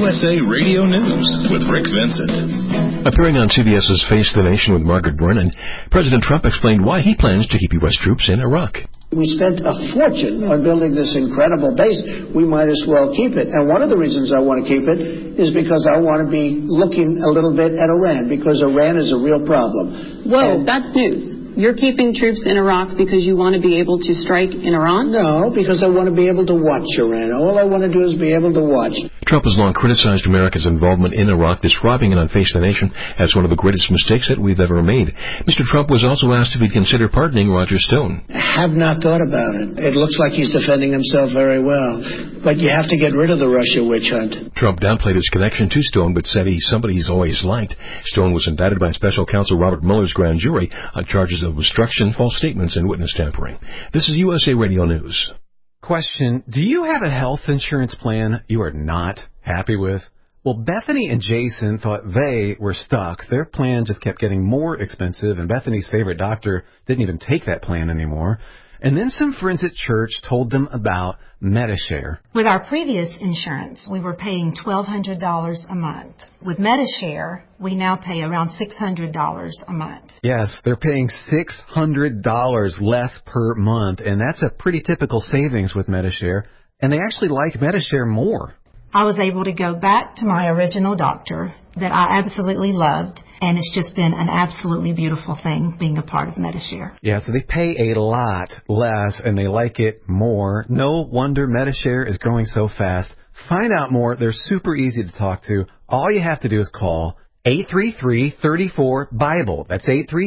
USA Radio News with Rick Vincent. Appearing on CBS's Face the Nation with Margaret Brennan, President Trump explained why he plans to keep U.S. troops in Iraq. We spent a fortune on building this incredible base. We might as well keep it. And one of the reasons I want to keep it is because I want to be looking a little bit at Iran, because Iran is a real problem. Whoa, that's news. You're keeping troops in Iraq because you want to be able to strike in Iran? No, because I want to be able to watch Iran. All I want to do is be able to watch. Trump has long criticized America's involvement in Iraq, describing it on Face the Nation as one of the greatest mistakes that we've ever made. Mr. Trump was also asked if he'd consider pardoning Roger Stone. I have not thought about it. It looks like he's defending himself very well. But you have to get rid of the Russia witch hunt. Trump downplayed his connection to Stone, but said he's somebody he's always liked. Stone was indicted by special counsel Robert Mueller's grand jury on charges of obstruction, false statements, and witness tampering. This is USA Radio News. Question, do you have a health insurance plan you are not happy with? Well, Bethany and Jason thought they were stuck. Their plan just kept getting more expensive, and Bethany's favorite doctor didn't even take that plan anymore. And then some friends at church told them about Medi-Share. With our previous insurance, we were paying $1,200 a month. With Medi-Share, we now pay around $600 a month. Yes, they're paying $600 less per month, and that's a pretty typical savings with Medi-Share. And they actually like Medi-Share more. I was able to go back to my original doctor that I absolutely loved, and it's just been an absolutely beautiful thing being a part of Medi-Share. Yeah, so they pay a lot less, and they like it more. No wonder Medi-Share is growing so fast. Find out more. They're super easy to talk to. All you have to do is call 833-34-BIBLE. That's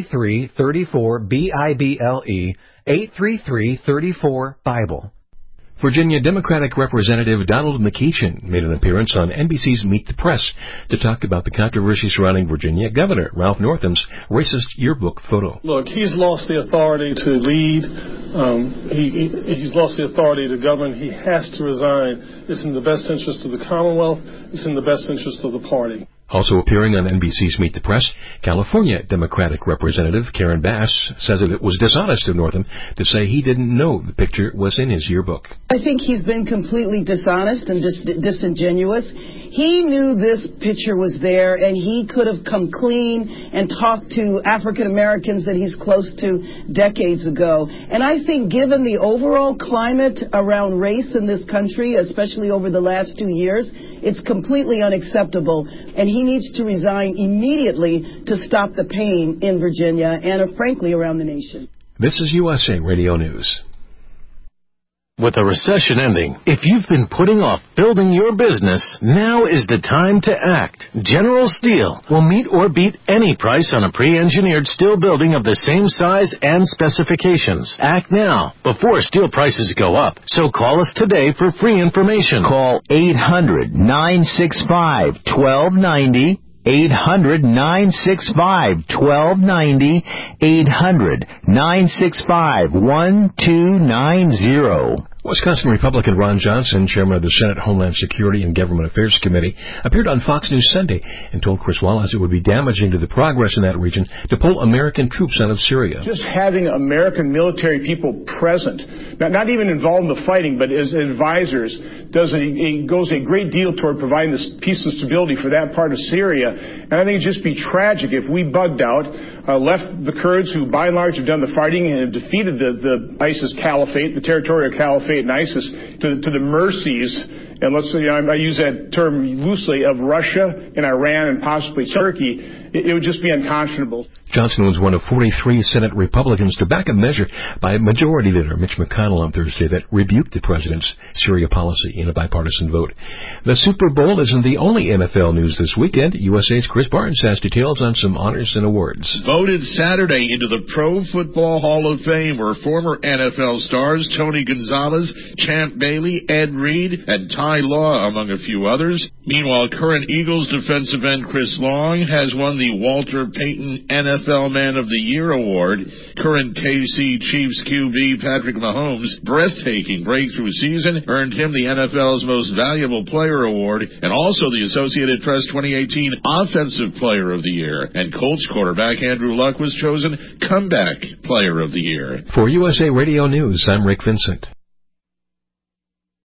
833-34-BIBLE. 833-34-BIBLE. Virginia Democratic Representative Donald McEachin made an appearance on NBC's Meet the Press to talk about the controversy surrounding Virginia Governor Ralph Northam's racist yearbook photo. Look, he's lost the authority to lead. He's lost the authority to govern. He has to resign. It's in the best interest of the Commonwealth. It's in the best interest of the party. Also appearing on NBC's Meet the Press, California Democratic Representative Karen Bass says that it was dishonest of Northam to say he didn't know the picture was in his yearbook. I think he's been completely dishonest and disingenuous. He knew this picture was there, and he could have come clean and talked to African Americans that he's close to decades ago. And I think given the overall climate around race in this country, especially over the last 2 years, it's completely unacceptable. And he needs to resign immediately to stop the pain in Virginia and, frankly, around the nation. This is USA Radio News. With a recession ending, if you've been putting off building your business, now is the time to act. General Steel will meet or beat any price on a pre-engineered steel building of the same size and specifications. Act now, before steel prices go up. So call us today for free information. Call 800-965-1290. 800-965-1290. 800-965-1290. Wisconsin Republican Ron Johnson, chairman of the Senate Homeland Security and Government Affairs Committee, appeared on Fox News Sunday and told Chris Wallace it would be damaging to the progress in that region to pull American troops out of Syria. Just having American military people present, not even involved in the fighting, but as advisors, goes a great deal toward providing this peace and stability for that part of Syria. And I think it'd just be tragic if we bugged out, left the Kurds, who by and large have done the fighting and have defeated the ISIS caliphate, the territorial caliphate and ISIS, to the mercies, and let's say, I use that term loosely, of Russia and Iran and possibly Turkey. It would just be unconscionable. Johnson was one of 43 Senate Republicans to back a measure by Majority Leader Mitch McConnell on Thursday that rebuked the president's Syria policy in a bipartisan vote. The Super Bowl isn't the only NFL news this weekend. USA's Chris Barnes has details on some honors and awards. Voted Saturday into the Pro Football Hall of Fame were former NFL stars Tony Gonzalez, Champ Bailey, Ed Reed, and Ty Law, among a few others. Meanwhile, current Eagles defensive end Chris Long has won the Walter Payton NFL Man of the Year award. Current KC Chiefs QB Patrick Mahomes' breathtaking breakthrough season earned him the NFL's Most Valuable Player award and also the Associated Press 2018 Offensive Player of the Year. And Colts quarterback Andrew Luck was chosen Comeback Player of the Year. For USA Radio News, I'm Rick Vincent.